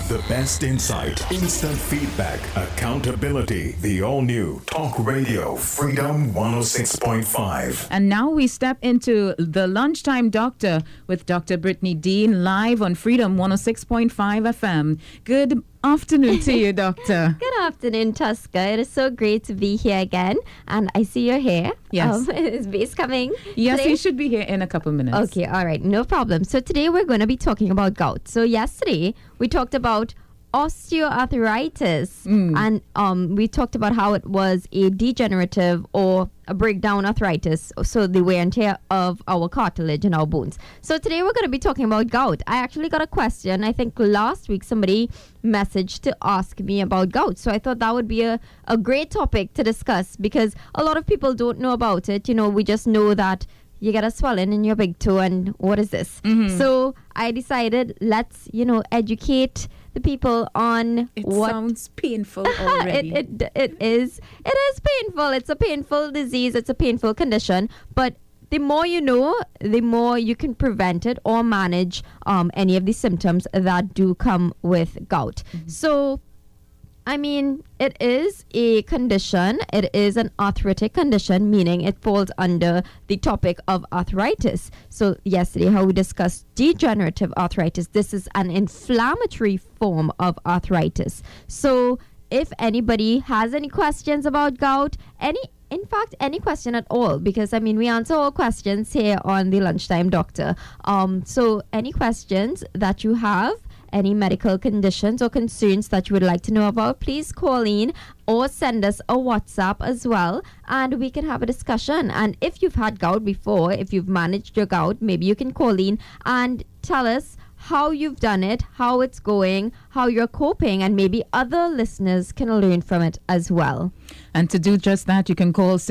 The best insight, instant feedback, accountability. The all-new Talk Radio Freedom 106.5. And now we step into the Lunchtime Doctor with Dr. Brittany Dean live on Freedom 106.5 FM. Good afternoon to you, Doctor. Good afternoon, Tuska. It is so great to be here again. And I see your hair. Yes. Is base coming? Yes, today? you should be here in a couple minutes. Okay, all right. No problem. So today we're going to be talking about gout. So yesterday we talked about osteoarthritis and we talked about how it was a degenerative or a breakdown arthritis, so the wear and tear of our cartilage and our bones. So today we're going to be talking about gout. I actually got a question. I think last week somebody messaged to ask me about gout, so I thought that would be a great topic to discuss because a lot of people don't know about it. You know, we just know that you get a swelling in your big toe and what is this? So I decided let's, educate the people on what sounds painful already. It is painful. It's a painful disease. It's a painful condition. But the more you know, the more you can prevent it or manage any of the symptoms that do come with gout. So, I mean, it is a condition. It is an arthritic condition, meaning it falls under the topic of arthritis. So yesterday, how we discussed degenerative arthritis, this is an inflammatory form of arthritis. So if anybody has any questions about gout, in fact, any question at all, because, we answer all questions here on the Lunchtime Doctor. So any questions that you have, any medical conditions or concerns that you would like to know about, please call in or send us a WhatsApp as well, and we can have a discussion. And if you've had gout before, if you've managed your gout, maybe you can call in and tell us how you've done it, how it's going, how you're coping, and maybe other listeners can learn from it as well. And to do just that, you can call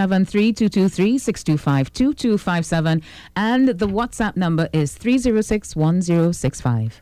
627-3223-625-2257, and the WhatsApp number is 306-1065.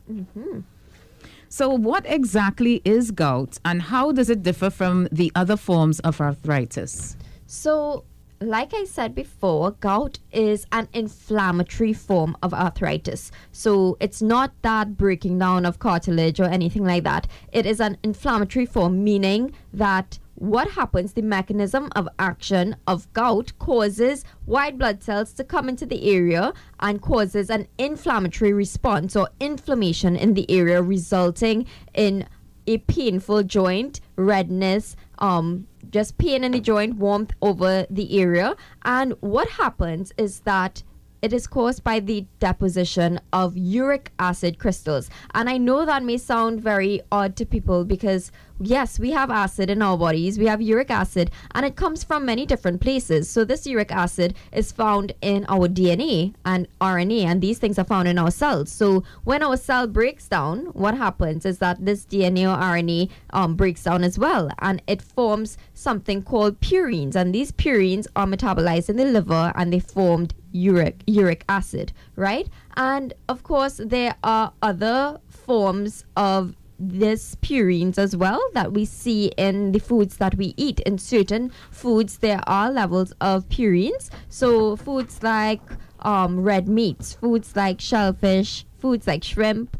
So what exactly is gout, and how does it differ from the other forms of arthritis? So, like I said before, gout is an inflammatory form of arthritis. So it's not that breaking down of cartilage or anything like that. It is an inflammatory form, meaning that what happens, the mechanism of action of gout causes white blood cells to come into the area and causes an inflammatory response or inflammation in the area, resulting in a painful joint, redness, just pain in the joint, warmth over the area. And what happens is that it is caused by the deposition of uric acid crystals. And I know that may sound very odd to people because, yes, we have acid in our bodies. We have uric acid, and it comes from many different places. So this uric acid is found in our DNA and RNA, and these things are found in our cells. So when our cell breaks down, what happens is that this DNA or RNA breaks down as well, and it forms something called purines. And these purines are metabolized in the liver, and they formed uric acid, right? And of course there are other forms of this purines as well that we see in the foods that we eat. In certain foods there are levels of purines. So foods like red meats, foods like shellfish, foods like shrimp,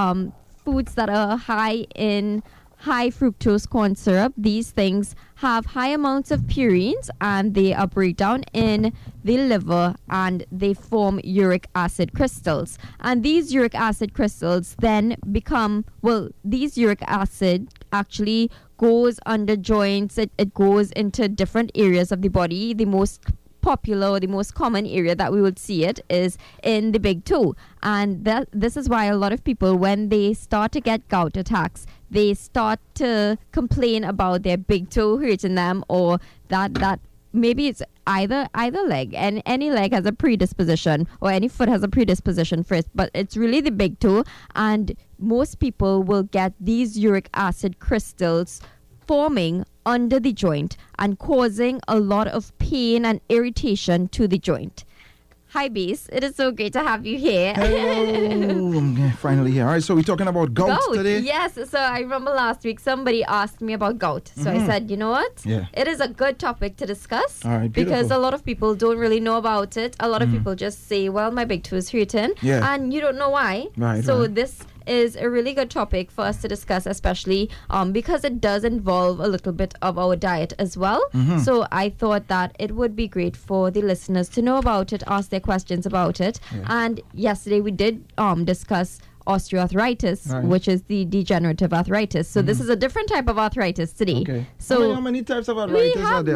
foods that are high in high fructose corn syrup, these things have high amounts of purines, and they are breakdown in the liver and they form uric acid crystals. And these uric acid crystals then become, these uric acid actually goes under joints. It goes into different areas of the body. The most popular or the most common area that we would see it is in the big toe. And this is why a lot of people, when they start to get gout attacks, they start to complain about their big toe hurting them, or that maybe it's either leg, and any leg has a predisposition, or any foot has a predisposition first, but it's really the big toe. And most people will get these uric acid crystals forming under the joint and causing a lot of pain and irritation to the joint. Hi, Base. It is so great to have you here. Hello. I'm finally here. All right, so we're talking about gout today? Yes. So I remember last week somebody asked me about gout. So I said, you know what? Yeah. It is a good topic to discuss. All right, beautiful. Because a lot of people don't really know about it. A lot of people just say, well, my big toe is hurting. Yeah. And you don't know why. Right, so right. this is a really good topic for us to discuss, especially because it does involve a little bit of our diet as well. So I thought that it would be great for the listeners to know about it, ask their questions about it. And yesterday we did discuss osteoarthritis, which is the degenerative arthritis. So this is a different type of arthritis today. Okay. So how many types of arthritis we are have there?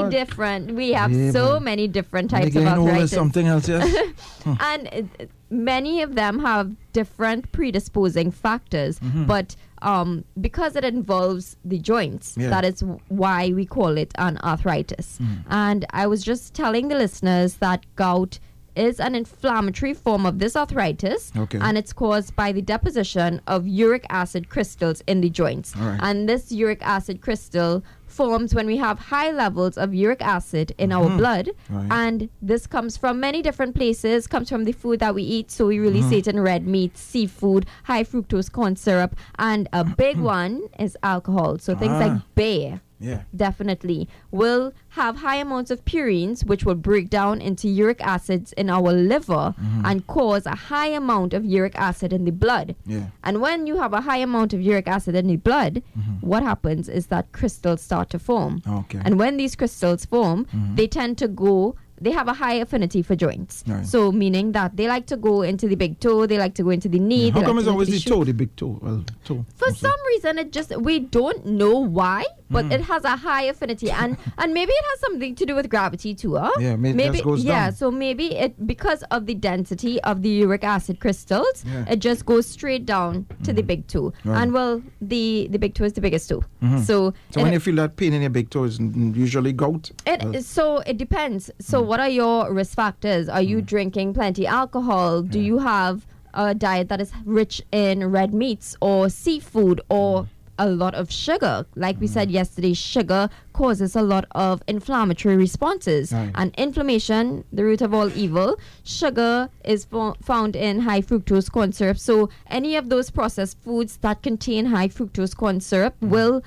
we have so many different types of arthritis. Something else, yes. And many of them have different predisposing factors, but because it involves the joints, that is why we call it an arthritis. And I was just telling the listeners that gout is an inflammatory form of this arthritis, and it's caused by the deposition of uric acid crystals in the joints. And this uric acid crystal forms when we have high levels of uric acid in our blood, and this comes from many different places, comes from the food that we eat. So we really see it in red meat, seafood, high fructose corn syrup, and a big one is alcohol. So things like beer definitely will have high amounts of purines, which will break down into uric acids in our liver and cause a high amount of uric acid in the blood. And when you have a high amount of uric acid in the blood, what happens is that crystals start to form. And when these crystals form, they tend to they have a high affinity for joints. So meaning that they like to go into the big toe, they like to go into the knee. How come it's always the toe, the big toe? Well, toe. For some reason, we don't know why, but it has a high affinity, and maybe it has something to do with gravity too. Yeah, maybe it just goes down. So maybe it, because of the density of the uric acid crystals, it just goes straight down to the big toe. And well, the big toe is the biggest toe. So when you feel that pain in your big toe, is usually gout? So it depends. So what are your risk factors? Are you drinking plenty alcohol? Do you have a diet that is rich in red meats or seafood or a lot of sugar? Like we said yesterday, sugar causes a lot of inflammatory responses. And inflammation, the root of all evil. Sugar is found in high fructose corn syrup. So any of those processed foods that contain high fructose corn syrup will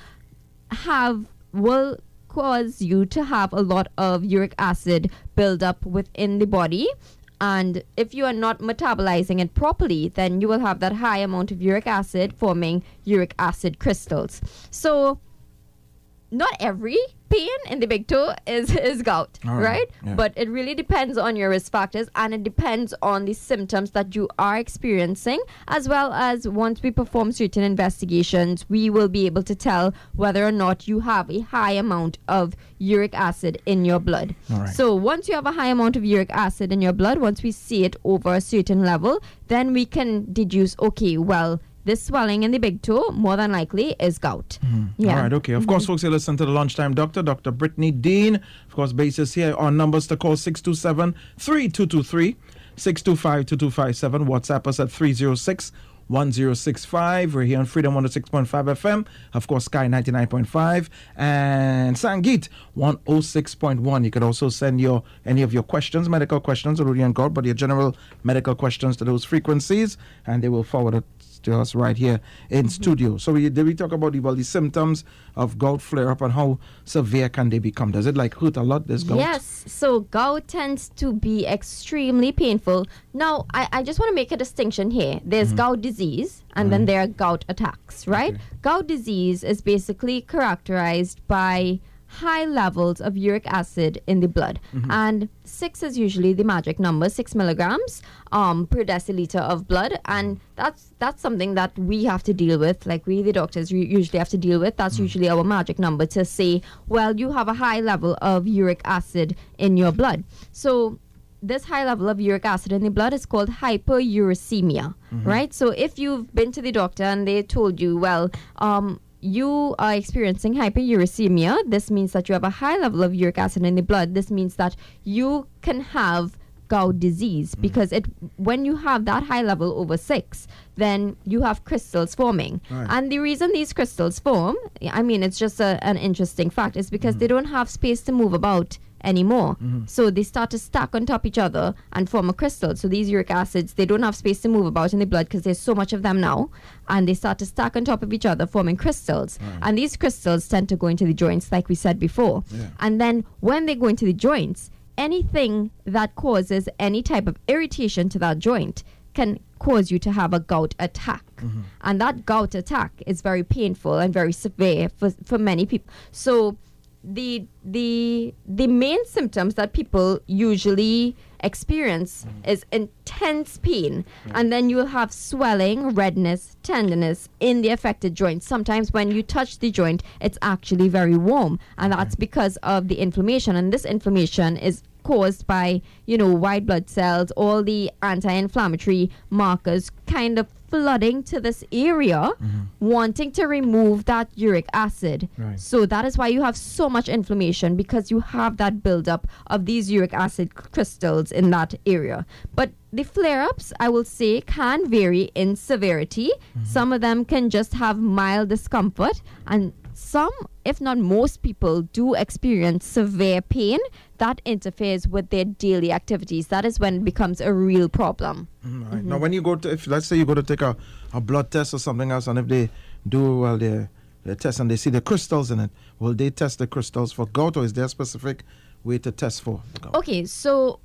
cause you to have a lot of uric acid build up within the body. And if you are not metabolizing it properly, then you will have that high amount of uric acid forming uric acid crystals. So not every pain in the big toe is gout, right? But it really depends on your risk factors, and it depends on the symptoms that you are experiencing, as well as once we perform certain investigations, we will be able to tell whether or not you have a high amount of uric acid in your blood. So once you have a high amount of uric acid in your blood, once we see it over a certain level, then we can deduce, okay, well, this swelling in the big toe, more than likely, is gout. All right, okay. Of course, folks, you listen to the Lunchtime Doctor, Dr. Brittany Dean. Of course, basis here. Our numbers to call 627-3223, 625-2257. WhatsApp us at 306-1065. We're here on Freedom 106.5 FM. Of course, Sky 99.5 and Sangeet 106.1. You can also send any of your questions, medical questions, Rudy and God, but your general medical questions to those frequencies, and they will forward it to us right here in studio. So we talk about the symptoms of gout flare up and how severe can they become? Does it hurt a lot, this gout? Yes, so gout tends to be extremely painful. Now, I just want to make a distinction here. There's gout disease and then there are gout attacks, right? Gout disease is basically characterized by high levels of uric acid in the blood, and 6 is usually the magic number, 6 milligrams per deciliter of blood, and that's something that we have to deal with, like we the doctors usually have to deal with. That's usually our magic number to say, well, you have a high level of uric acid in your blood. So this high level of uric acid in the blood is called hyperuricemia, right? So if you've been to the doctor and they told you, well, you are experiencing hyperuricemia, this means that you have a high level of uric acid in the blood. This means that you can have gout disease, because when you have that high level over 6, then you have crystals forming. And the reason these crystals form, I mean, it's just an interesting fact, is because they don't have space to move about anymore. So they start to stack on top each other and form a crystal. So these uric acids, they don't have space to move about in the blood because there's so much of them now, and they start to stack on top of each other, forming crystals. And these crystals tend to go into the joints, like we said before. And then when they go into the joints, anything that causes any type of irritation to that joint can cause you to have a gout attack. And that gout attack is very painful and very severe for many people. So the main symptoms that people usually experience is intense pain, and then you will have swelling, redness, tenderness in the affected joint. Sometimes when you touch the joint, it's actually very warm, and that's because of the inflammation, and this inflammation is caused by, white blood cells, all the anti-inflammatory markers kind of flooding to this area, wanting to remove that uric acid. Right. So that is why you have so much inflammation, because you have that buildup of these uric acid crystals in that area. But the flare-ups, I will say, can vary in severity. Some of them can just have mild discomfort, and some, if not most people, do experience severe pain that interferes with their daily activities. That is when it becomes a real problem. Right. Now, when you go to, if let's say you go to take a blood test or something else, and if they do their test and they see the crystals in it, will they test the crystals for gout, or is there a specific way to test for gout? Okay, so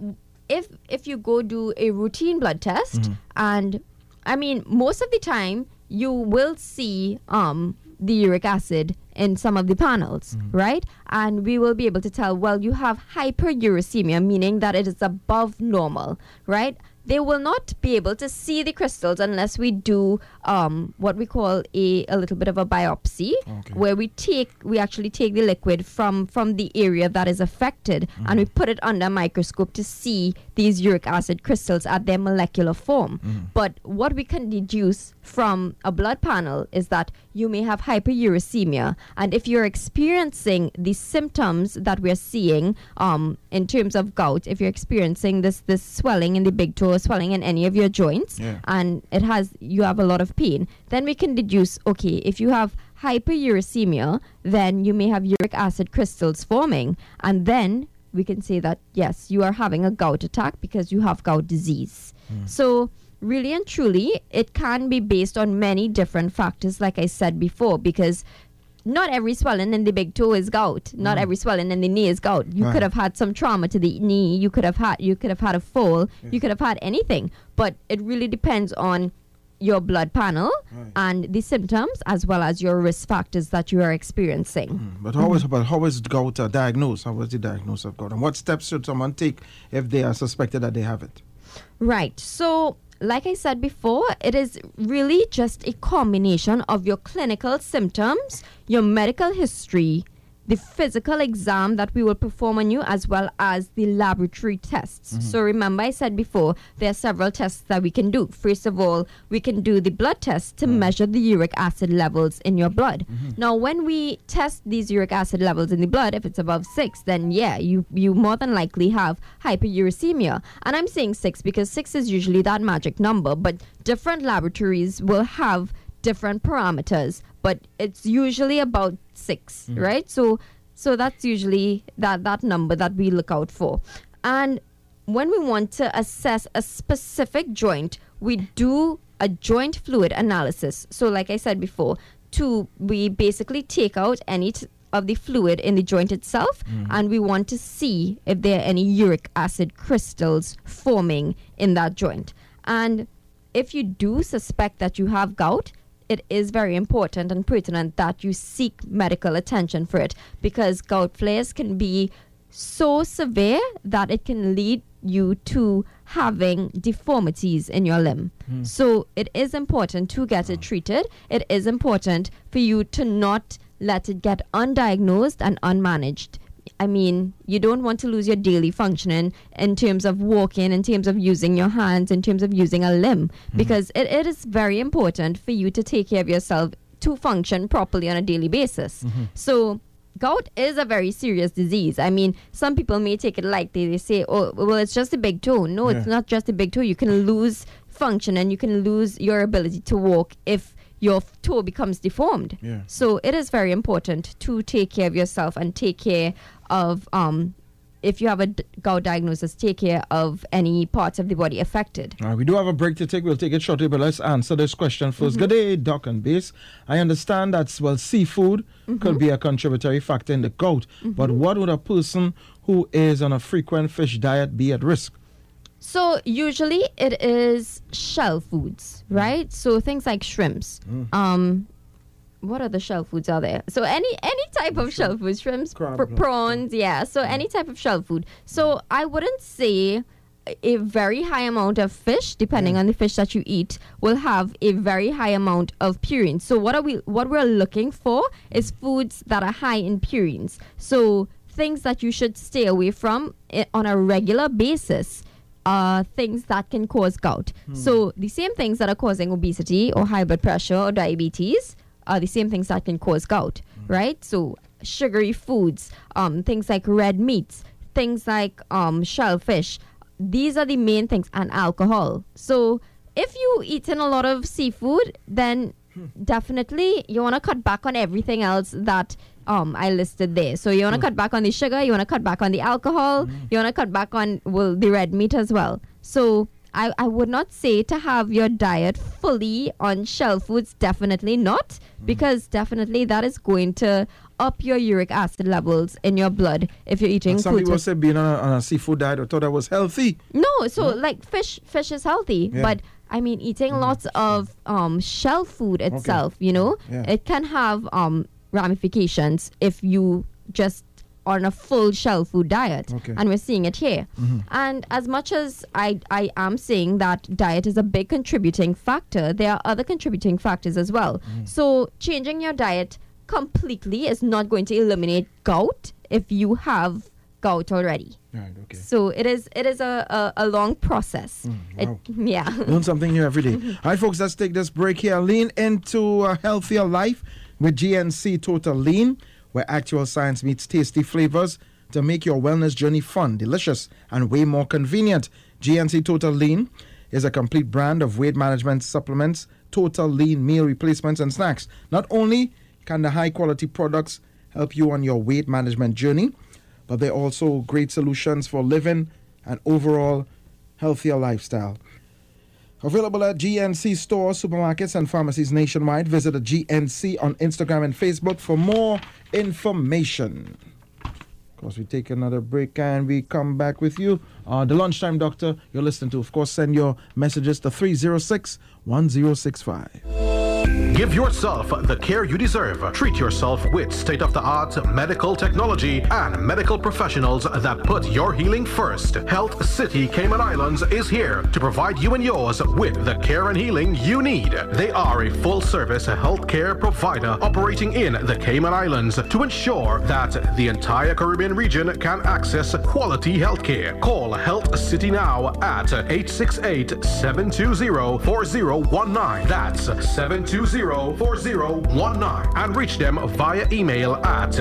if you go do a routine blood test, and I mean, most of the time you will see the uric acid in some of the panels, right? And we will be able to tell, well, you have hyperuricemia, meaning that it is above normal, right? They will not be able to see the crystals unless we do what we call a little bit of a biopsy, where we actually take the liquid from the area that is affected, and we put it under a microscope to see these uric acid crystals at their molecular form. But what we can deduce from a blood panel is that you may have hyperuricemia, and if you're experiencing the symptoms that we're seeing in terms of gout, if you're experiencing this swelling in the big toe, swelling in any of your joints, and you have a lot of pain, then we can deduce, okay, if you have hyperuricemia, then you may have uric acid crystals forming, and then we can say that, yes, you are having a gout attack because you have gout disease. So really and truly, it can be based on many different factors, like I said before, because not every swelling in the big toe is gout. Not every swelling in the knee is gout. You could have had some trauma to the knee. You could have had a fall. You could have had anything. But it really depends on your blood panel and the symptoms, as well as your risk factors that you are experiencing. But how is gout diagnosed? How is the diagnosis of gout? And what steps should someone take if they are suspected that they have it? Right. So, like I said before, it is really just a combination of your clinical symptoms, your medical history, the physical exam that we will perform on you, as well as the laboratory tests. So remember, I said before, there are several tests that we can do. First of all, we can do the blood test to measure the uric acid levels in your blood. Now, when we test these uric acid levels in the blood, if it's above 6, then you more than likely have hyperuricemia. And I'm saying 6 because 6 is usually that magic number, but different laboratories will have different parameters, but it's usually about 6, right? So that's usually that number that we look out for. And when we want to assess a specific joint, we do a joint fluid analysis. So like I said before, we basically take out any of the fluid in the joint itself, and we want to see if there are any uric acid crystals forming in that joint. And if you do suspect that you have gout, it is very important and pertinent that you seek medical attention for it, because gout flares can be so severe that it can lead you to having deformities in your limb. So it is important to get it treated. It is important for you to not let it get undiagnosed and unmanaged. I mean, you don't want to lose your daily functioning in terms of walking, in terms of using your hands, in terms of using a limb, because it is very important for you to take care of yourself to function properly on a daily basis. So gout is a very serious disease. I mean, some people may take it lightly. They say, oh, well, it's just a big toe. No, it's not just a big toe. You can lose function and you can lose your ability to walk if your toe becomes deformed. So it is very important to take care of yourself and take care of, if you have a gout diagnosis, take care of any parts of the body affected. All right, we do have a break to take. We'll take it shortly, but let's answer this question first. Good day, Doc and Base. I understand that, seafood could be a contributory factor in the gout, but what would a person who is on a frequent fish diet be at risk? So usually it is shell foods, right? So things like shrimps. What other shell foods are there? So any type of shell foods, shrimps, Crab, prawns, yeah. So any type of shell food. So I wouldn't say a very high amount of fish, depending on the fish that you eat, will have a very high amount of purines. So what we're looking for is foods that are high in purines. So things that you should stay away from on a regular basis are things that can cause gout. So the same things that are causing obesity or high blood pressure or diabetes are the same things that can cause gout, right? So sugary foods, things like red meats, things like shellfish. These are the main things, and alcohol. So if you eating a lot of seafood, then definitely you want to cut back on everything else that I listed there. So you want to cut back on the sugar, you want to cut back on the alcohol, you want to cut back on the red meat as well. So I would not say to have your diet fully on shell foods, definitely not, because definitely that is going to up your uric acid levels in your blood if you're eating Some foods people with- say being on a seafood diet, I thought that was healthy. No, so like fish is healthy, Yeah. but I mean eating lots of shell food itself, Yeah. it can have ramifications if you just on a full shell food diet. Okay. And we're seeing it here. And as much as I am saying that diet is a big contributing factor, there are other contributing factors as well. So changing your diet completely is not going to eliminate gout if you have gout already. Right, okay. So it is a long process. Wow. Yeah. Learn something new every day. All right, folks, let's take this break here. Lean into a healthier life with GNC Total Lean, where actual science meets tasty flavors to make your wellness journey fun, delicious, and way more convenient. GNC Total Lean is a complete brand of weight management supplements, total lean meal replacements, and snacks. Not only can the high-quality products help you on your weight management journey, but they're also great solutions for living an overall healthier lifestyle. Available at GNC stores, supermarkets, and pharmacies nationwide. Visit the GNC on Instagram and Facebook for more information. Of course, we take another break and we come back with you. The Lunchtime Doctor you're listening to. Of course, send your messages to 306-1065. Give yourself the care you deserve. Treat yourself with state-of-the-art medical technology and medical professionals that put your healing first. Health City Cayman Islands is here to provide you and yours with the care and healing you need. They are a full-service healthcare provider operating in the Cayman Islands to ensure that the entire Caribbean region can access quality healthcare. Call Health City now at 868-720-4019. That's 720-4019 and reach them via email at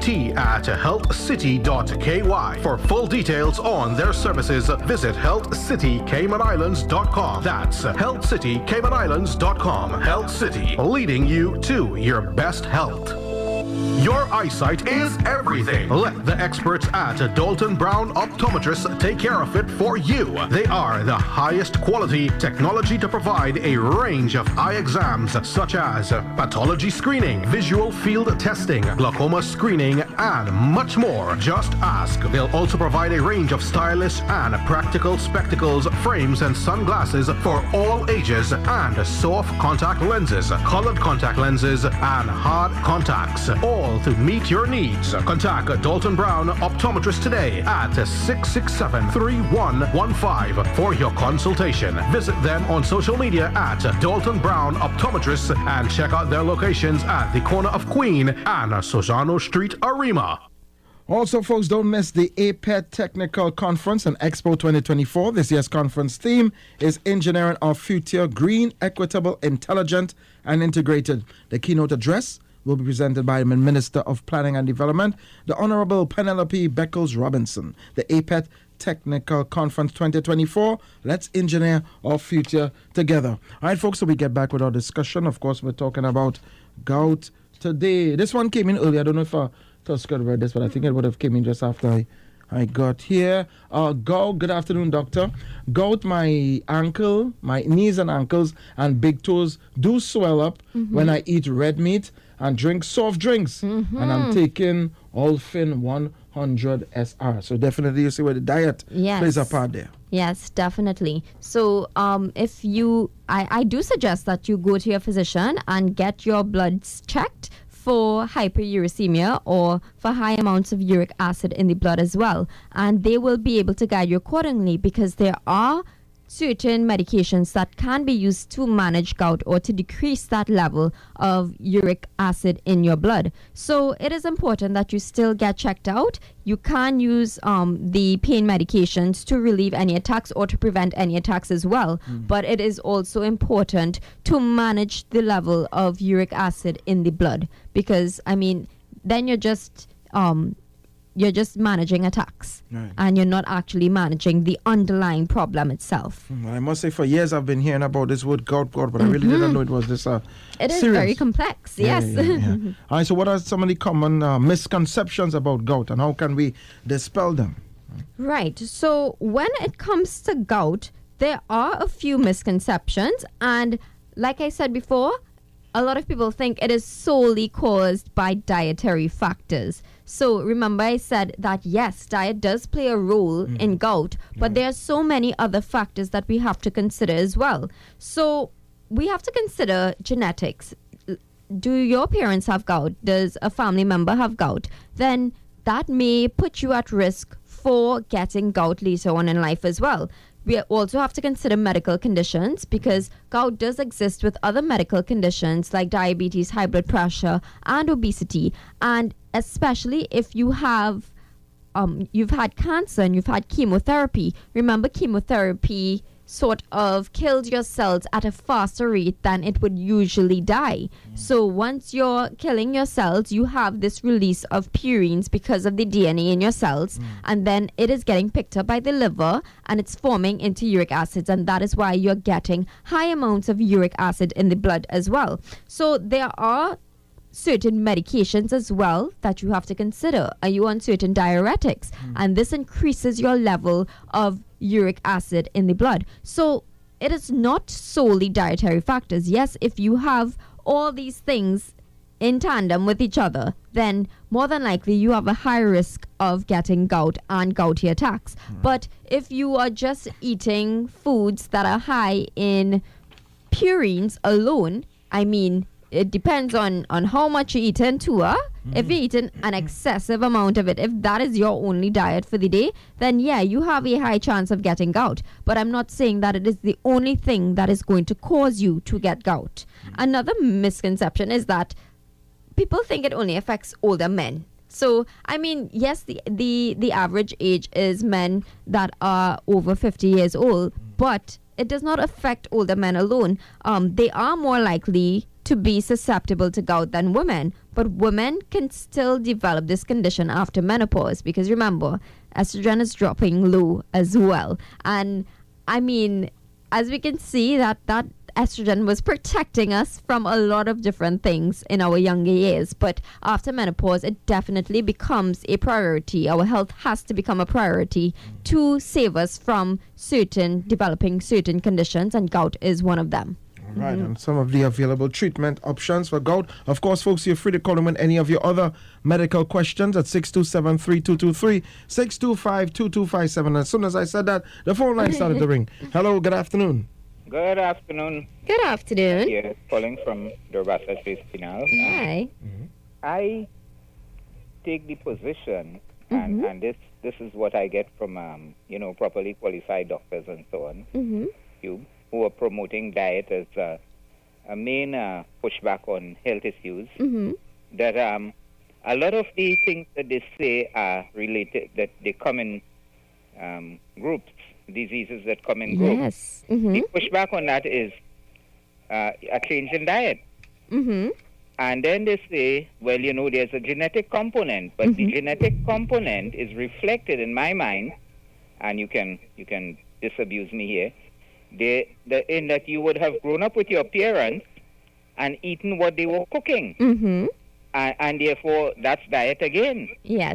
tt@healthcity.ky. For full details on their services, visit healthcitycaymanislands.com. That's healthcitycaymanislands.com. Health City, leading you to your best health. Your eyesight is everything. Let the experts at Dalton Brown Optometrists take care of it for you. They are the highest quality technology to provide a range of eye exams such as pathology screening, visual field testing, glaucoma screening, and much more. Just ask. They'll also provide a range of stylish and practical spectacles, frames, and sunglasses for all ages, and soft contact lenses, colored contact lenses, and hard contacts, all to meet your needs. Contact Dalton Brown Optometrist today at 667-3115 for your consultation. Visit them on social media at Dalton Brown Optometrist and check out their locations at the corner of Queen and Sojano Street, Arima. Also, folks, don't miss the APET Technical Conference and Expo 2024. This year's conference theme is Engineering Our Future, Green, Equitable, Intelligent, and Integrated. The keynote address will be presented by the Minister of Planning and Development, the Honorable Penelope Beckles Robinson. The APET Technical Conference 2024. Let's engineer our future together. All right, folks, so we get back with our discussion. Of course, we're talking about gout today. This one came in early. I don't know if Tusker read this, but I think it would have came in just after I got here. Gout, good afternoon, doctor. Gout, my ankle, my knees and ankles and big toes do swell up when I eat red meat and drink soft drinks. And I'm taking Olfin 100 SR. So definitely you see where the diet plays a part there. Yes, definitely. So if you, I do suggest that you go to your physician and get your bloods checked for hyperuricemia or for high amounts of uric acid in the blood as well. And they will be able to guide you accordingly, because there are certain medications that can be used to manage gout or to decrease that level of uric acid in your blood. So it is important that you still get checked out. You can use the pain medications to relieve any attacks or to prevent any attacks as well. But it is also important to manage the level of uric acid in the blood, because, I mean, then you're just managing attacks, right, and you're not actually managing the underlying problem itself. Well, I must say, for years I've been hearing about this word gout, but I really didn't know it was this It is serious. very complex, yes. Yeah. All right, so what are some of the common misconceptions about gout, and how can we dispel them? Right. So when it comes to gout, there are a few misconceptions, and like I said before, a lot of people think it is solely caused by dietary factors. So remember, I said that yes, diet does play a role in gout, but there are so many other factors that we have to consider as well. So we have to consider genetics. Do your parents have gout? Does a family member have gout? Then that may put you at risk for getting gout later on in life as well. We also have to consider medical conditions, because gout does exist with other medical conditions like diabetes, high blood pressure, and obesity. And especially if you have, you've had cancer and you've had chemotherapy. Remember, chemotherapy sort of kills your cells at a faster rate than it would usually die. So once you're killing your cells, you have this release of purines because of the DNA in your cells, and then it is getting picked up by the liver and it's forming into uric acids, and that is why you're getting high amounts of uric acid in the blood as well. So there are certain medications as well that you have to consider. Are you on certain diuretics? And this increases your level of uric acid in the blood. So it is not solely dietary factors. Yes, if you have all these things in tandem with each other, then more than likely you have a high risk of getting gout and gouty attacks. But if you are just eating foods that are high in purines alone, I mean, it depends on how much you're eating too. If you're eating an excessive amount of it, if that is your only diet for the day, then yeah, you have a high chance of getting gout. But I'm not saying that it is the only thing that is going to cause you to get gout. Another misconception is that people think it only affects older men. So, I mean, yes, the average age is men that are over 50 years old, but it does not affect older men alone. They are more likely to be susceptible to gout than women, but women can still develop this condition after menopause, because remember, estrogen is dropping low as well. And I mean, as we can see, that estrogen was protecting us from a lot of different things in our younger years, but after menopause it definitely becomes a priority. Our health has to become a priority to save us from developing certain conditions, and gout is one of them. Right, and some of the available treatment options for gout. Of course, folks, you're free to call in with any of your other medical questions at 627-3223, 625-2257. As soon as I said that, the phone line started to ring. Hello, good afternoon. Good afternoon. Good afternoon. Here, calling from Durbasa Chase Pinal. Hi. I take the position, and this is what I get from properly qualified doctors and so on. You who are promoting diet as a main pushback on health issues. That a lot of the things that they say are related, that they come in groups, diseases that come in groups. Yes. The pushback on that is a change in diet. And then they say, well, there's a genetic component, but the genetic component is reflected in my mind, and you can disabuse me here, in that you would have grown up with your parents and eaten what they were cooking. And therefore, that's diet again. Yes.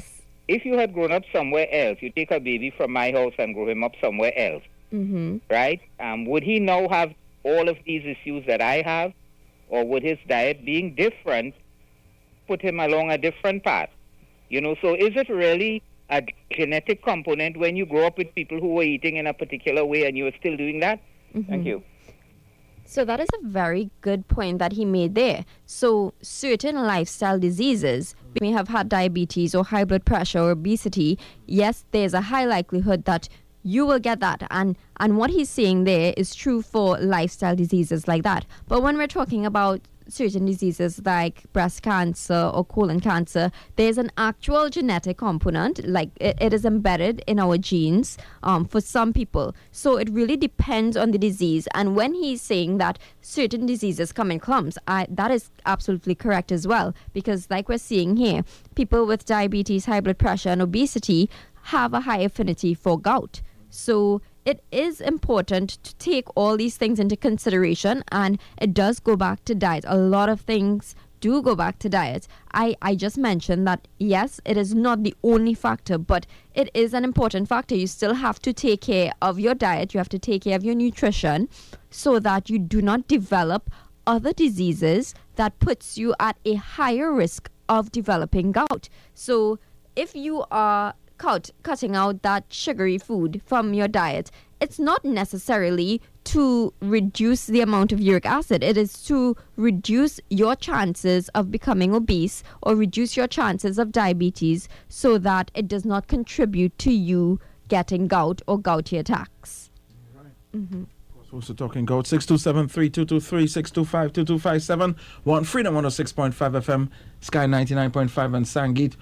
if you had grown up somewhere else, you take a baby from my house and grow him up somewhere else, right? Would he now have all of these issues that I have? Or would his diet being different put him along a different path? You know, so is it really a genetic component when you grow up with people who were eating in a particular way and you are still doing that? Thank you. So that is a very good point that he made there. So certain lifestyle diseases, we may have had diabetes or high blood pressure or obesity. Yes, there's a high likelihood that you will get that. And what he's saying there is true for lifestyle diseases like that. But when we're talking about certain diseases like breast cancer or colon cancer, there's an actual genetic component, like it is embedded in our genes for some people. So it really depends on the disease. And when he's saying that certain diseases come in clumps, that is absolutely correct as well. Because like we're seeing here, people with diabetes, high blood pressure and obesity have a high affinity for gout. So it is important to take all these things into consideration, and it does go back to diet. A lot of things do go back to diet. I just mentioned that, yes, it is not the only factor, but it is an important factor. You still have to take care of your diet. You have to take care of your nutrition so that you do not develop other diseases that puts you at a higher risk of developing gout. So if you are cutting out that sugary food from your diet, it's not necessarily to reduce the amount of uric acid. It is to reduce your chances of becoming obese or reduce your chances of diabetes so that it does not contribute to you getting gout or gouty attacks. Right. We're also talking gout. 627-3223, 625-2257, one Freedom 106.5 FM, Sky 99.5 and Sangeet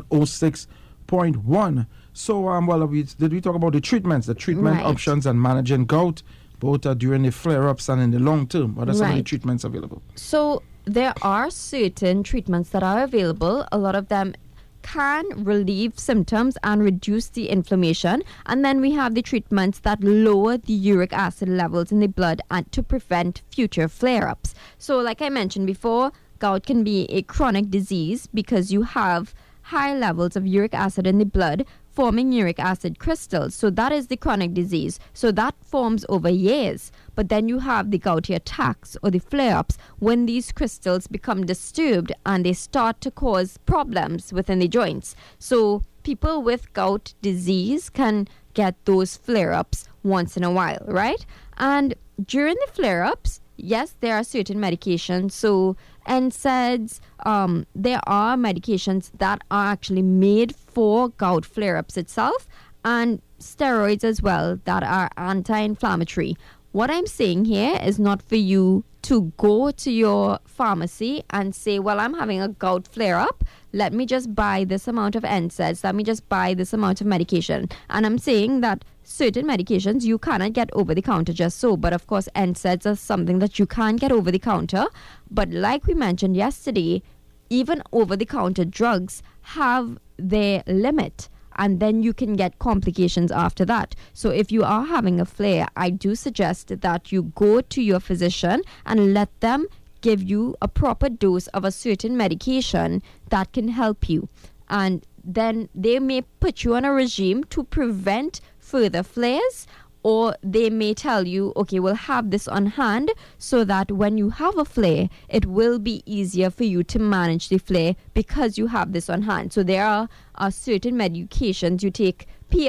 106.1. So, did we talk about the treatment Right. options and managing gout, both during the flare-ups and in the long term? What are some of the treatments available? So there are certain treatments that are available. A lot of them can relieve symptoms and reduce the inflammation. And then we have the treatments that lower the uric acid levels in the blood and to prevent future flare-ups. So like I mentioned before, gout can be a chronic disease because you have high levels of uric acid in the blood forming uric acid crystals. So that is the chronic disease. So that forms over years. But then you have the gouty attacks or the flare-ups when these crystals become disturbed and they start to cause problems within the joints. So people with gout disease can get those flare-ups once in a while, right? And during the flare-ups, yes, there are certain medications. So NSAIDs, there are medications that are actually made for gout flare-ups itself, and steroids as well that are anti-inflammatory. What I'm saying here is not for you to go to your pharmacy and say, well, I'm having a gout flare-up. Let me just buy this amount of NSAIDs. Let me just buy this amount of medication. And I'm saying that certain medications you cannot get over the counter just so. But of course, NSAIDs are something that you can get over the counter. But like we mentioned yesterday, even over the counter drugs have their limit. And then you can get complications after that. So if you are having a flare, I do suggest that you go to your physician and let them give you a proper dose of a certain medication that can help you. And then they may put you on a regime to prevent further flares, or they may tell you, okay, we'll have this on hand so that when you have a flare, it will be easier for you to manage the flare because you have this on hand. So there are certain medications you take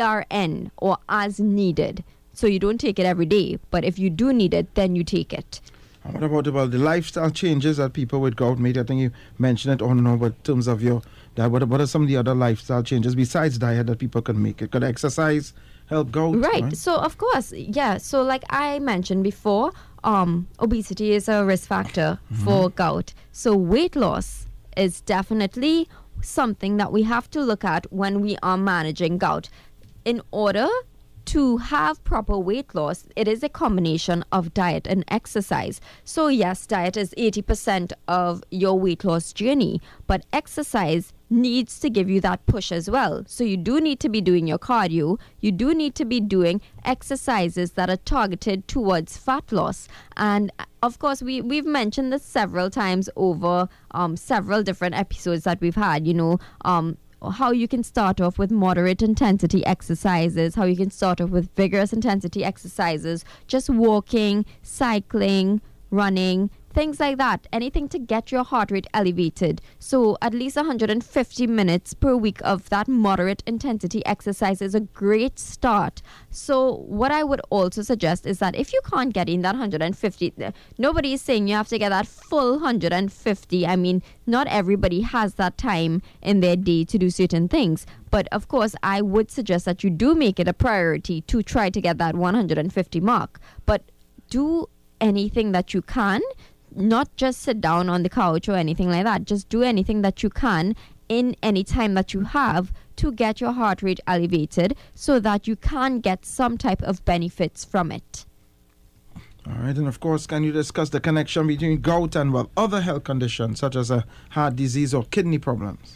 PRN or as needed. So you don't take it every day, but if you do need it, then you take it. And what about the lifestyle changes that people with gout made? I think you mentioned it on and on, but in terms of your diet, what are some of the other lifestyle changes besides diet that people can make? It could exercise help gout? Right. So, of course, yeah. So, like I mentioned before, obesity is a risk factor for gout. So, weight loss is definitely something that we have to look at when we are managing gout. In order to have proper weight loss, it is a combination of diet and exercise. So yes, diet is 80% of your weight loss journey, but exercise needs to give you that push as well. So you do need to be doing your cardio. You do need to be doing exercises that are targeted towards fat loss. And of course, we've mentioned this several times over several different episodes that we've had, how you can start off with moderate intensity exercises, how you can start off with vigorous intensity exercises, just walking, cycling, running, things like that. Anything to get your heart rate elevated. So at least 150 minutes per week of that moderate intensity exercise is a great start. So what I would also suggest is that if you can't get in that 150, nobody is saying you have to get that full 150. I mean, not everybody has that time in their day to do certain things. But of course, I would suggest that you do make it a priority to try to get that 150 mark. But do anything that you can. Not just sit down on the couch or anything like that. Just do anything that you can in any time that you have to get your heart rate elevated so that you can get some type of benefits from it. All right, and of course, can you discuss the connection between gout and other health conditions such as a heart disease or kidney problems?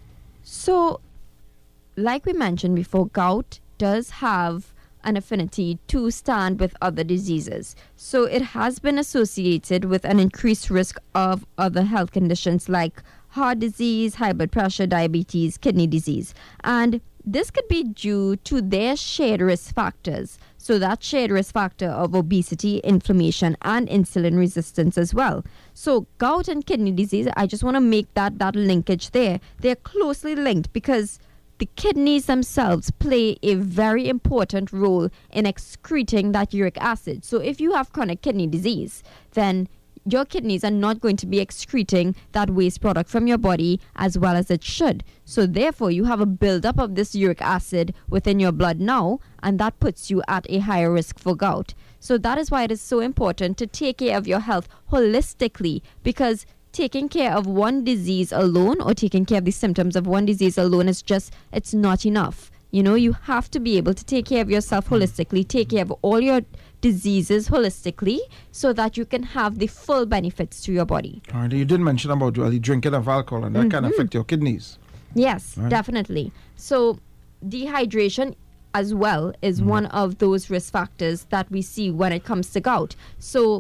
So, like we mentioned before, gout does have an affinity to stand with other diseases. So it has been associated with an increased risk of other health conditions like heart disease, high blood pressure, diabetes, kidney disease. And this could be due to their shared risk factors. So that shared risk factor of obesity, inflammation, and insulin resistance as well. So gout and kidney disease, I just want to make that linkage there. They're closely linked because the kidneys themselves play a very important role in excreting that uric acid. So if you have chronic kidney disease, then your kidneys are not going to be excreting that waste product from your body as well as it should. So therefore, you have a buildup of this uric acid within your blood now, and that puts you at a higher risk for gout. So that is why it is so important to take care of your health holistically, because taking care of one disease alone or taking care of the symptoms of one disease alone it's not enough. You know, you have to be able to take care of yourself holistically, take care of all your diseases holistically so that you can have the full benefits to your body. All right, you did mention about drinking of alcohol and that can affect your kidneys. Yes, right. Definitely. So dehydration as well is one of those risk factors that we see when it comes to gout. So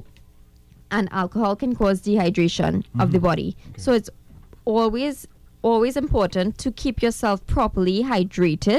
and alcohol can cause dehydration of the body. Okay. So it's always important to keep yourself properly hydrated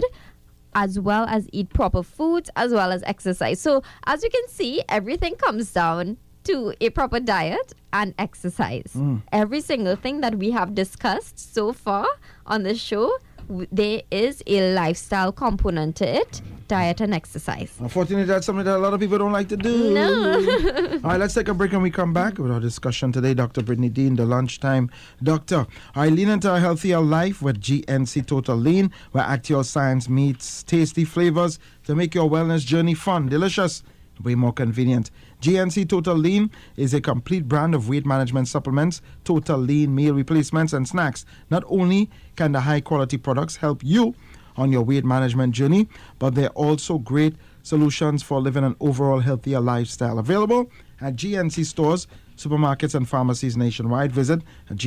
as well as eat proper foods as well as exercise. So as you can see, everything comes down to a proper diet and exercise. Every single thing that we have discussed so far on the show, there is a lifestyle component to it, diet and exercise. Unfortunately, that's something that a lot of people don't like to do. No. All right, let's take a break and we come back with our discussion today. Dr. Brittany Dean, the lunchtime doctor. All right, lean into a healthier life with GNC Total Lean, where actual science meets tasty flavors to make your wellness journey fun, delicious, way more convenient. GNC Total Lean is a complete brand of weight management supplements, Total Lean meal replacements and snacks. Not only can the high quality products help you on your weight management journey, but they're also great solutions for living an overall healthier lifestyle. Available at GNC stores, supermarkets and pharmacies nationwide. Visit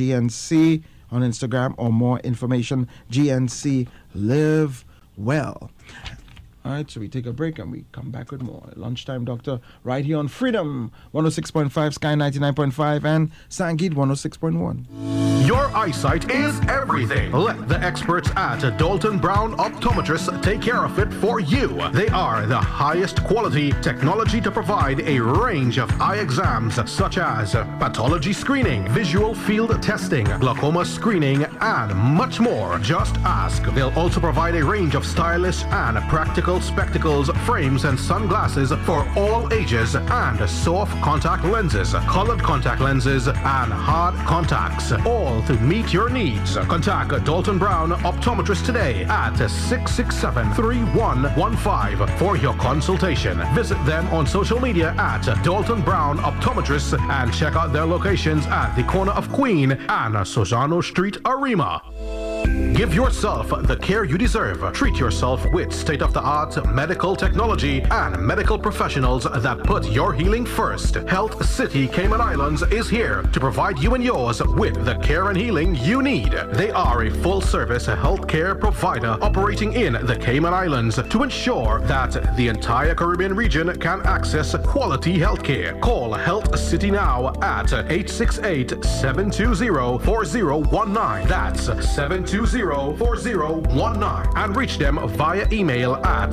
GNC on Instagram or more information, GNC Live Well. All right, so we take a break and we come back with more. Lunchtime Doctor right here on Freedom 106.5, Sky 99.5, and Sangeet 106.1. Your eyesight is everything. Let the experts at Dalton Brown Optometrists take care of it for you. They are the highest quality technology to provide a range of eye exams such as pathology screening, visual field testing, glaucoma screening, and much more. Just ask. They'll also provide a range of stylish and practical spectacles, frames, and sunglasses for all ages, and soft contact lenses, colored contact lenses, and hard contacts, all to meet your needs. Contact Dalton Brown Optometrist today at 667-3115 for your consultation. Visit them on social media at Dalton Brown Optometrist and check out their locations at the corner of Queen and Sojano Street, Arima. Give yourself the care you deserve. Treat yourself with state-of-the-art medical technology and medical professionals that put your healing first. Health City Cayman Islands is here to provide you and yours with the care and healing you need. They are a full-service healthcare provider operating in the Cayman Islands to ensure that the entire Caribbean region can access quality healthcare. Call Health City now at 868-720-4019. That's 720 404019 and reach them via email at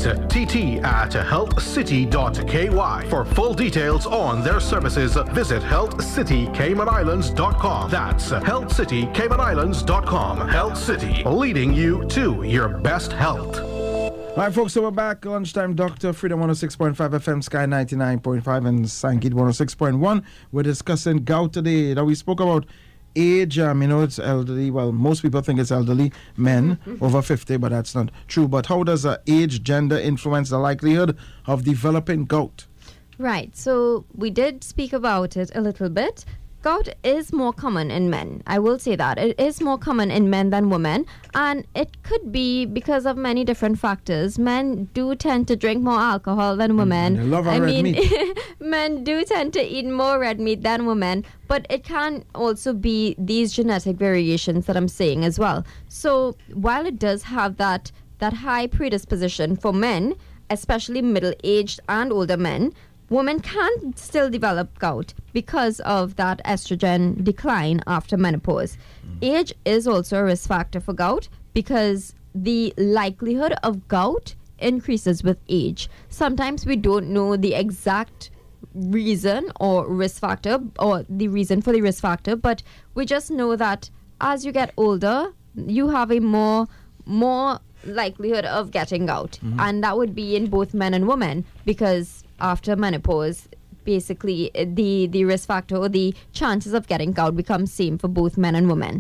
tt@healthcity.ky. For full details on their services, visit healthcitycaymanislands.com. That's healthcitycaymanislands.com. Health City, leading you to your best health. All right, folks, so we're back. Lunchtime, Dr. Freedom 106.5 FM, Sky 99.5, and Sangit 106.1. We're discussing gout today. Now, we spoke about age. It's elderly. Well, most people think it's elderly men over 50, but that's not true. But how does age, gender influence the likelihood of developing gout? Right. So we did speak about it a little bit. Gout is more common in men. I will say that. It is more common in men than women. And it could be because of many different factors. Men do tend to drink more alcohol than women. They love our red meat. Men do tend to eat more red meat than women. But it can also be these genetic variations that I'm saying as well. So while it does have that high predisposition for men, especially middle-aged and older men, women can still develop gout because of that estrogen decline after menopause. Age is also a risk factor for gout because the likelihood of gout increases with age. Sometimes we don't know the exact reason or risk factor or the reason for the risk factor, but we just know that as you get older, you have a more likelihood of getting gout. And that would be in both men and women because after menopause, basically the risk factor or the chances of getting gout become same for both men and women.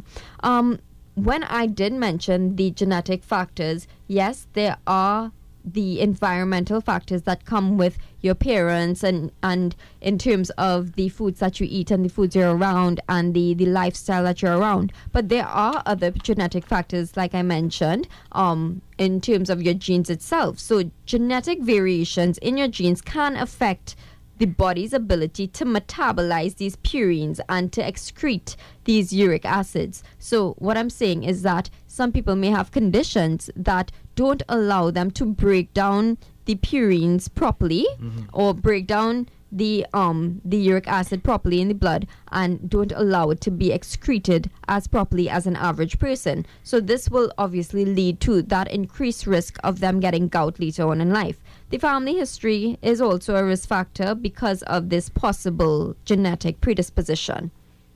When I did mention the genetic factors, yes, there are the environmental factors that come with your parents and in terms of the foods that you eat and the foods you're around and the lifestyle that you're around. But there are other genetic factors, like I mentioned, in terms of your genes itself. So genetic variations in your genes can affect the body's ability to metabolize these purines and to excrete these uric acids. So what I'm saying is that some people may have conditions that don't allow them to break down the purines properly or break down the uric acid properly in the blood and don't allow it to be excreted as properly as an average person. So this will obviously lead to that increased risk of them getting gout later on in life. The family history is also a risk factor because of this possible genetic predisposition.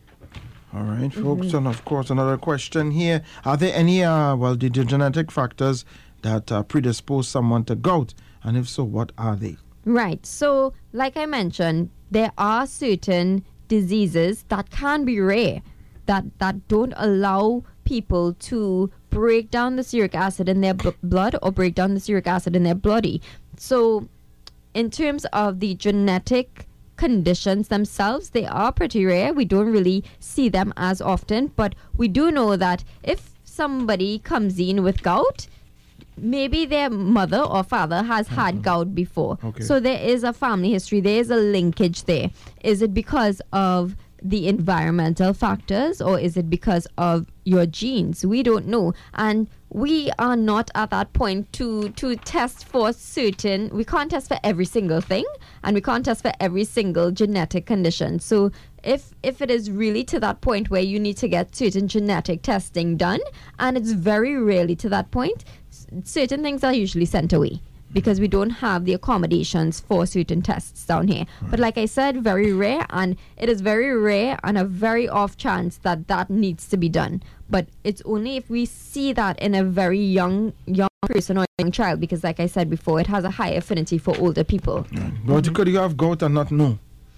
All right, folks, and of course another question here. Are there any the genetic factors that predispose someone to gout? And if so, what are they? Right. So, like I mentioned, there are certain diseases that can be rare that don't allow people to break down the uric acid in their blood or break down the uric acid in their body. So, in terms of the genetic conditions themselves, they are pretty rare. We don't really see them as often, but we do know that if somebody comes in with gout, maybe their mother or father has had gout before. Okay. So there is a family history. There is a linkage there. Is it because of the environmental factors or is it because of your genes? We don't know. And we are not at that point to test for certain. We can't test for every single thing and we can't test for every single genetic condition. So if it is really to that point where you need to get certain genetic testing done, and it's very rarely to that point, certain things are usually sent away because we don't have the accommodations for certain tests down here. But like I said, very rare, and it is very rare and a very off chance that needs to be done. But it's only if we see that in a very young person or young child, because like I said before, it has a high affinity for older people. But could you have gout and not know?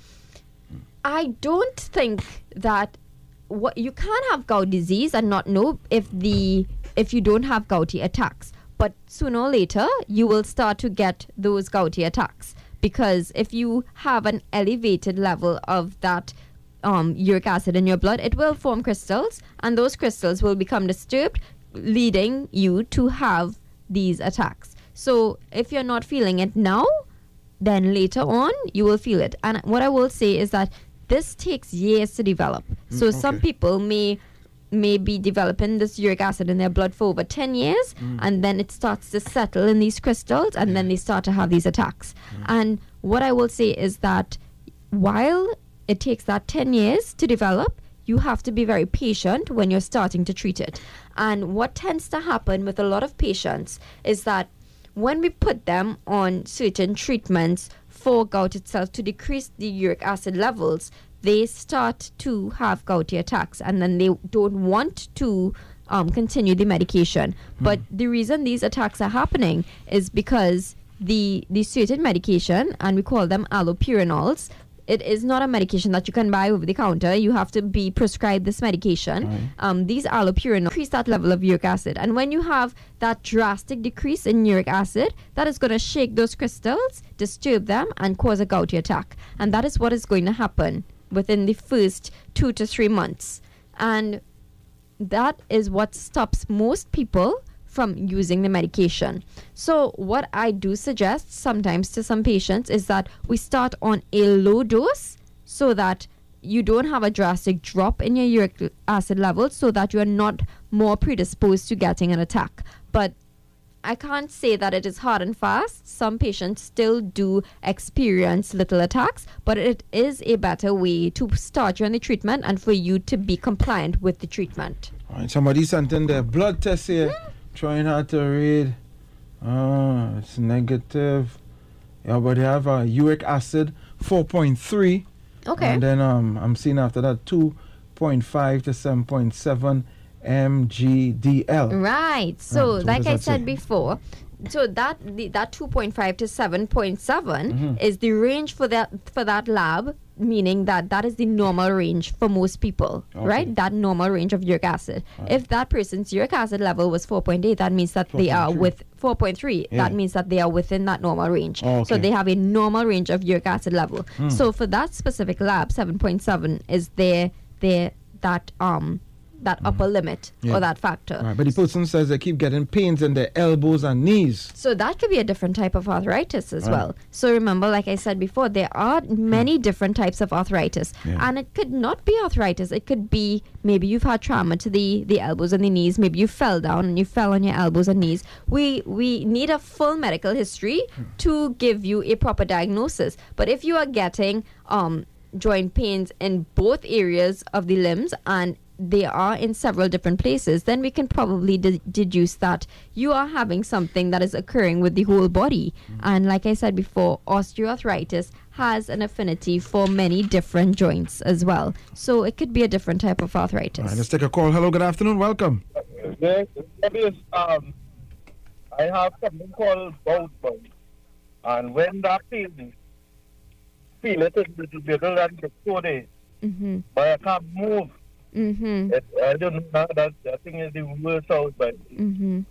I don't think that you can have gout disease and not know if you don't have gouty attacks. But sooner or later, you will start to get those gouty attacks because if you have an elevated level of that uric acid in your blood, it will form crystals, and those crystals will become disturbed, leading you to have these attacks. So if you're not feeling it now, then later on, you will feel it. And what I will say is that this takes years to develop. So some people may be developing this uric acid in their blood for over 10 years and then it starts to settle in these crystals and then they start to have these attacks. And what I will say is that while it takes that 10 years to develop, you have to be very patient when you're starting to treat it. And what tends to happen with a lot of patients is that when we put them on certain treatments for gout itself to decrease the uric acid levels, they start to have gouty attacks, and then they don't want to continue the medication. But the reason these attacks are happening is because the certain medication, and we call them allopurinols, it is not a medication that you can buy over the counter. You have to be prescribed this medication. These allopurinols increase that level of uric acid. And when you have that drastic decrease in uric acid, that is going to shake those crystals, disturb them, and cause a gouty attack. And that is what is going to happen within the first 2 to 3 months. And that is what stops most people from using the medication. So what I do suggest sometimes to some patients is that we start on a low dose so that you don't have a drastic drop in your uric acid levels, so that you are not more predisposed to getting an attack. But I can't say that it is hard and fast. Some patients still do experience little attacks, but it is a better way to start you on the treatment and for you to be compliant with the treatment. All right, somebody sent in their blood test here. Trying hard to read. It's negative. Yeah, but they have a uric acid 4.3. Okay. And then I'm seeing after that 2.5 to 7.7 mgdl. Right. So so like what I does that said say? before, so that 2.5 to 7.7 is the range for that lab, meaning that is the normal range for most people, right? That normal range of uric acid. If that person's uric acid level was 4.8, that means that they are 4.3. with 4.3. Yeah. That means that they are within that normal range. Oh, So okay. they have a normal range of uric acid level. So for that specific lab, 7.7 is that upper limit Yeah. or that factor. Right, but the person says they keep getting pains in their elbows and knees. So that could be a different type of arthritis as well. So remember, like I said before, there are many different types of arthritis. Yeah. And it could not be arthritis. It could be maybe you've had trauma to the elbows and the knees. Maybe you fell down and you fell on your elbows and knees. We need a full medical history to give you a proper diagnosis. But if you are getting joint pains in both areas of the limbs and they are in several different places, then we can probably deduce that you are having something that is occurring with the whole body. And like I said before, osteoarthritis has an affinity for many different joints as well. So it could be a different type of arthritis. All right, let's take a call. Hello, good afternoon. Welcome. Yes, I have something called bout bone, and when that feel it is little bigger than the 4 days, but I can't move. I don't know how that thing is the worst out, but and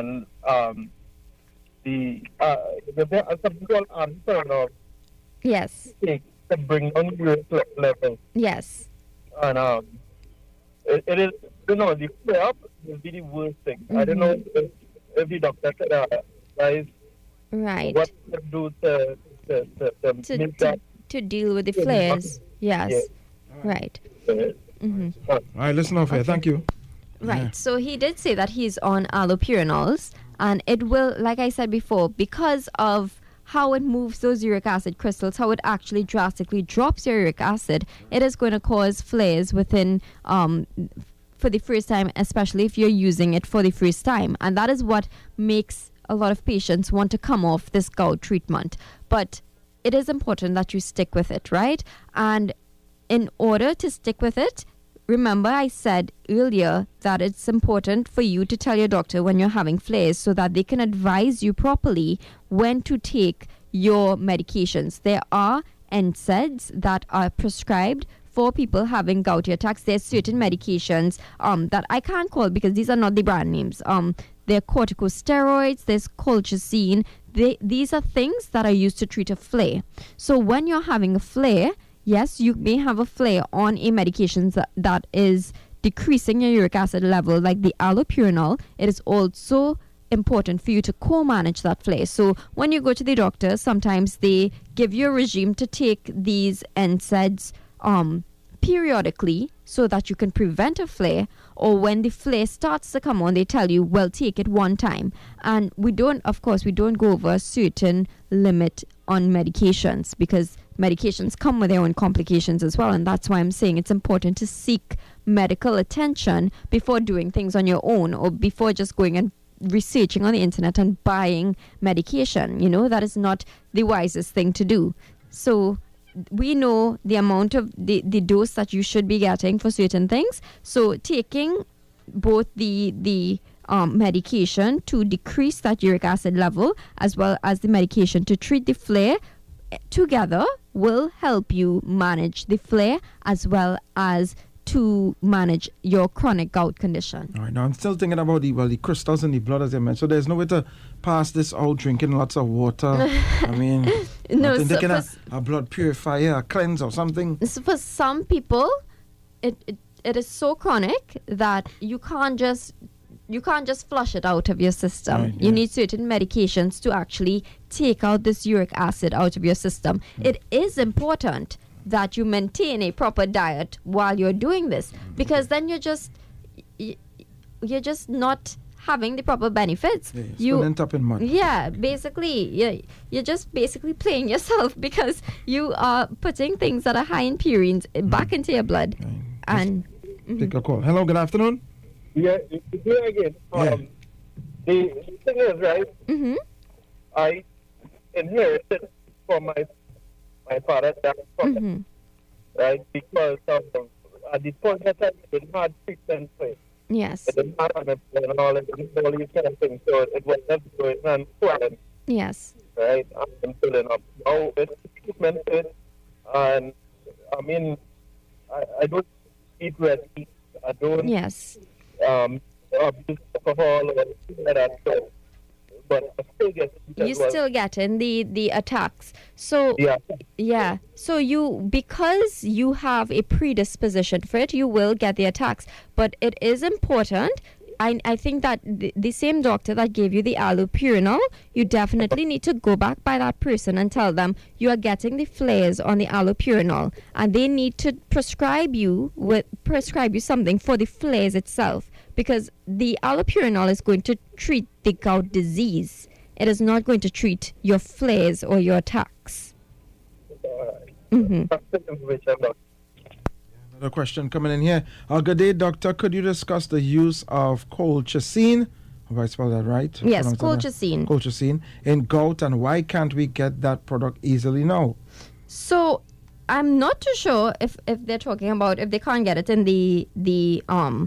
the something called answer Yes. to bring down the level, Yes. and it is, you know, the flare up will be the worst thing. I don't know if the doctor could advise Right. what to do to make that. To deal with the flares. Yes. Right. All right, listen off here. Thank you. Right. Yeah. So he did say that he's on allopurinols, and it will, like I said before, because of how it moves those uric acid crystals, how it actually drastically drops your uric acid, it is going to cause flares within for the first time, especially if you're using it for the first time. And that is what makes a lot of patients want to come off this gout treatment. But it is important that you stick with it, right? And in order to stick with it, remember I said earlier that it's important for you to tell your doctor when you're having flares so that they can advise you properly when to take your medications. There are NSAIDs that are prescribed for people having gouty attacks. There's certain medications that I can't call because these are not the brand names. There are corticosteroids, there's colchicine. These are things that are used to treat a flare. So when you're having a flare, yes, you may have a flare on a medication that is decreasing your uric acid level, like the allopurinol. It is also important for you to co-manage that flare. So when you go to the doctor, sometimes they give you a regime to take these NSAIDs periodically so that you can prevent a flare, or when the flare starts to come on, they tell you, well, take it one time. And we don't go over a certain limit on medications because medications come with their own complications as well, and that's why I'm saying it's important to seek medical attention before doing things on your own, or before just going and researching on the internet and buying medication. You know, that is not the wisest thing to do. So we know the amount of the dose that you should be getting for certain things. So taking both the medication to decrease that uric acid level, as well as the medication to treat the flare, together will help you manage the flare as well as to manage your chronic gout condition. All right, now I'm still thinking about the crystals in the blood, as I mentioned. So there's no way to pass this out drinking lots of water. I mean, No, I'm so thinking a blood purifier, a cleanse or something. So for some people, it is so chronic that you can't just flush it out of your system. Right, You yeah. need certain medications to actually take out this uric acid out of your system. It is important that you maintain a proper diet while you're doing this, because then you're just not having the proper benefits. Yeah, you're spending up in mud. Yeah, basically, you're just basically playing yourself, because you are putting things that are high in purines back into your blood. Right. And Take a call. Hello, good afternoon. Yeah, here again. Yeah. The thing is, right, mhm, I inherited from my father that problem, mhm, right? Because at the point that I didn't have treatment for it. yes, It didn't have and all these kind of things. So it was never going on swelling, yes, right? I'm filling up. Now it's treatment for it, and I mean, I don't eat red meat. I don't yes. abuse alcohol or anything like that. So, but I still get it as You well. still getting the attacks. So Yeah. yeah. So because you have a predisposition for it, you will get the attacks. But it is important. I think that the same doctor that gave you the allopurinol, you definitely need to go back by that person and tell them you are getting the flares on the allopurinol, and they need to prescribe you something for the flares itself, because the allopurinol is going to treat the gout disease. It is not going to treat your flares or your attacks. Mm-hmm. That's the information, Doc. Another question coming in here. Good day, doctor. Could you discuss the use of colchicine? Have I spelled that right? Yes, Pronounced that? colchicine. Colchicine in gout, and why can't we get that product easily now? So I'm not too sure if they're talking about if they can't get it in the Maybe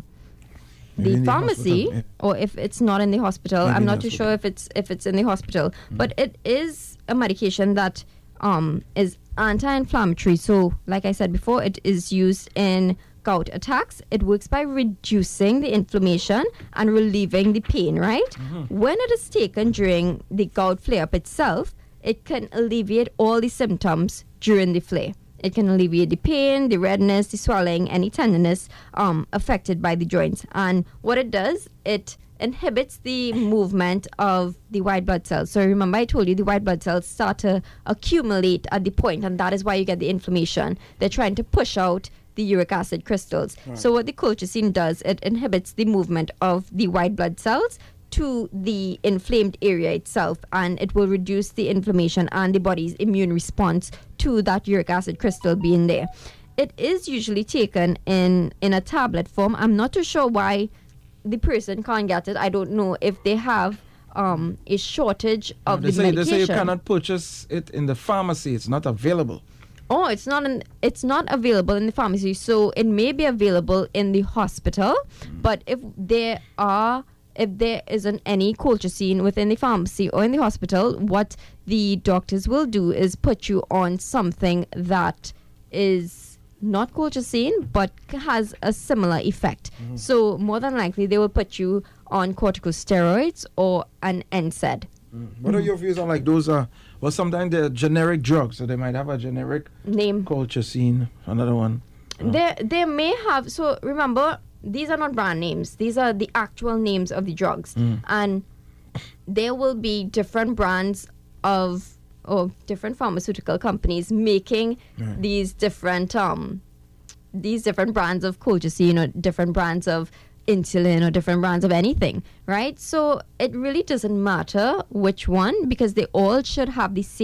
in the pharmacy, hospital, yeah. or if it's not in the hospital. Maybe I'm in the not too sure if it's in the hospital, but it is a medication that is anti-inflammatory. So like I said before, it is used in gout attacks. It works by reducing the inflammation and relieving the pain, right? When it is taken during the gout flare-up itself, it can alleviate all the symptoms during the flare. It can alleviate the pain, the redness, the swelling, any tenderness affected by the joints. And what it does, it inhibits the movement of the white blood cells. So remember, I told you the white blood cells start to accumulate at the point, and that is why you get the inflammation. They're trying to push out the uric acid crystals. Right. So what the colchicine does, it inhibits the movement of the white blood cells to the inflamed area itself, and it will reduce the inflammation and the body's immune response to that uric acid crystal being there. It is usually taken in a tablet form. I'm not too sure why the person can't get it. I don't know if they have a shortage of They the say medication. you cannot purchase it in the pharmacy. It's not available. Oh, it's not available in the pharmacy. So it may be available in the hospital, but if there isn't any colchicine within the pharmacy or in the hospital, what the doctors will do is put you on something that is not colchicine but has a similar effect. So more than likely they will put you on corticosteroids or an NSAID. What are your views on like those? Well, sometimes they're generic drugs, so they might have a generic Name. colchicine, another one. They may have, so remember, these are not brand names. These are the actual names of the drugs. And there will be different brands or different pharmaceutical companies making these different brands of colchicine, or different brands of insulin, or different brands of anything, right? So it really doesn't matter which one, because they all should have the same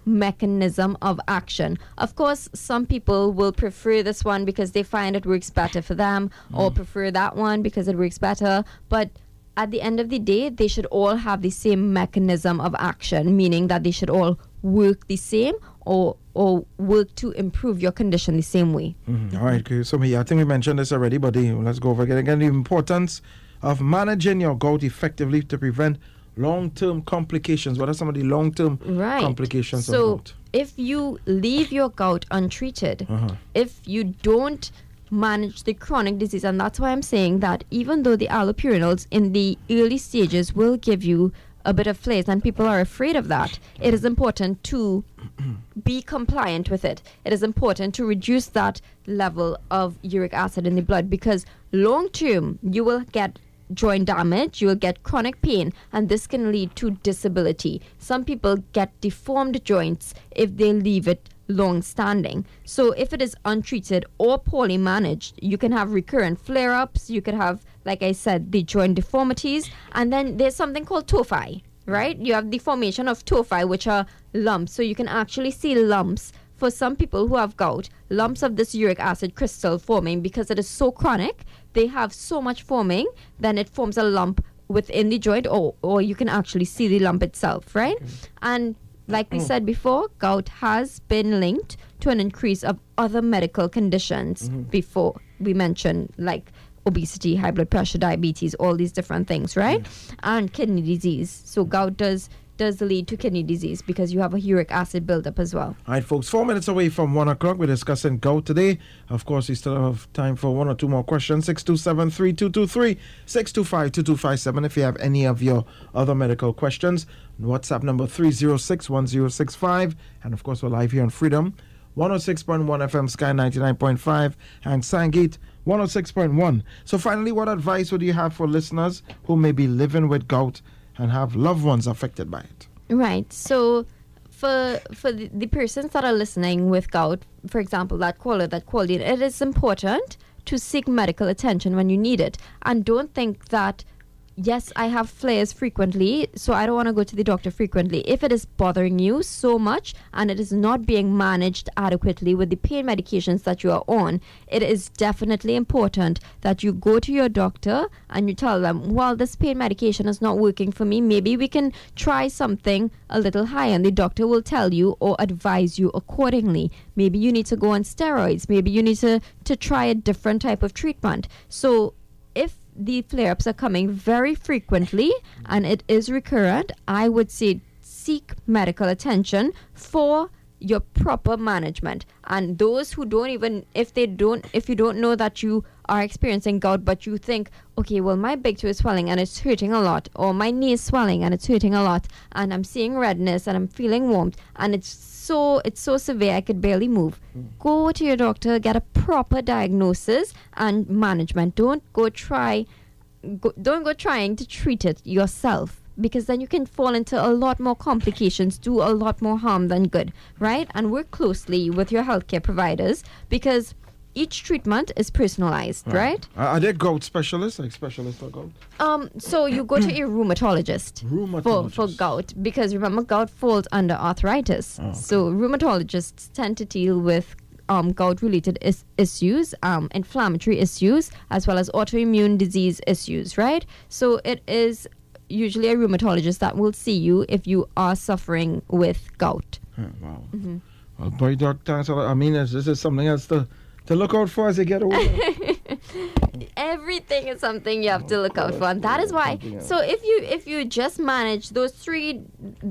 mechanism of action. Of course, some people will prefer this one because they find it works better for them, or prefer that one because it works better. But at the end of the day, they should all have the same mechanism of action, meaning that they should all work the same or work to improve your condition the same way. All right, okay. So I think we mentioned this already, but let's go over again. The importance of managing your gout effectively to prevent long-term complications. What are some of the long-term complications of gout? So if you leave your gout untreated, if you don't manage the chronic disease, and that's why I'm saying that even though the allopurinol in the early stages will give you a bit of flares, and people are afraid of that, it is important to be compliant with it. It is important to reduce that level of uric acid in the blood, because long term you will get joint damage, you will get chronic pain, and this can lead to disability. Some people get deformed joints if they leave it long standing. So if it is untreated or poorly managed, you can have recurrent flare-ups, you could have, like I said, the joint deformities, and then there's something called tophi, right? You have the formation of tophi, which are lumps. So you can actually see lumps for some people who have gout, lumps of this uric acid crystal forming because it is so chronic. They have so much forming, then it forms a lump within the joint, or you can actually see the lump itself, right? Okay. And like we said before, gout has been linked to an increase of other medical conditions before we mentioned, like obesity, high blood pressure, diabetes, all these different things, right? And kidney disease. So gout does lead to kidney disease because you have a uric acid buildup as well. All right, folks, 4 minutes away from 1 o'clock. We're discussing gout today. Of course, we still have time for one or two more questions. 627-3223, 625-2257 if you have any of your other medical questions. WhatsApp number 306-1065. And, of course, we're live here on Freedom 106.1 FM, Sky 99.5, and Sangate 106.1. So, finally, what advice would you have for listeners who may be living with gout and have loved ones affected by it? Right. So for the persons that are listening with gout, for example, that caller that called in, it is important to seek medical attention when you need it. And don't think that, yes, I have flares frequently, so I don't want to go to the doctor frequently. If it is bothering you so much and it is not being managed adequately with the pain medications that you are on, it is definitely important that you go to your doctor and you tell them, well, this pain medication is not working for me. Maybe we can try something a little higher. And the doctor will tell you or advise you accordingly. Maybe you need to go on steroids. Maybe you need to try a different type of treatment. So if the flare-ups are coming very frequently and it is recurrent, I would say seek medical attention for your proper management. And those who don't even, if you don't know that you are experiencing gout, but you think, okay, well, my big toe is swelling and it's hurting a lot, or my knee is swelling and it's hurting a lot, and I'm seeing redness and I'm feeling warmth, and it's so severe I could barely move. Go to your doctor, get a proper diagnosis and management. Don't go trying to treat it yourself, because then you can fall into a lot more complications, do a lot more harm than good, right? And work closely with your healthcare providers, because each treatment is personalized, right? Are there gout specialists, like specialists for gout? So you go to a rheumatologist, for gout, because remember, gout falls under arthritis. Oh, okay. So rheumatologists tend to deal with gout-related issues, inflammatory issues, as well as autoimmune disease issues, right? So it is usually a rheumatologist that will see you if you are suffering with gout. Wow. Well, boy, doctor, I mean, this is something else to look out for as you get older. Everything is something you have to look out for, and that is why. So if you just manage those two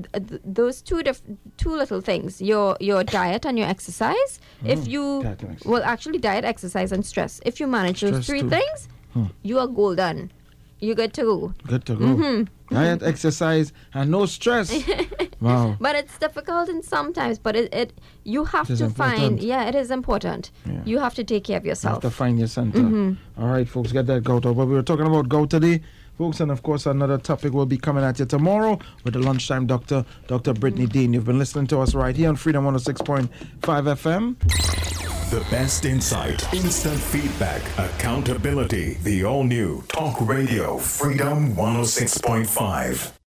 little things, your diet and your exercise, diet, exercise, and stress. If you manage those three things, you are golden. You're good to go. Good to go. Diet, exercise, and no stress. Wow. But it's difficult and sometimes, but you have to find, it is important. Yeah. You have to take care of yourself. You have to find your center. All right, folks, get that gout over. We were talking about gout today, folks, and of course another topic will be coming at you tomorrow with the lunchtime doctor, Dr. Brittany Dean. You've been listening to us right here on Freedom 106.5 FM. The best insight, instant feedback, accountability. The all-new Talk Radio Freedom 106.5.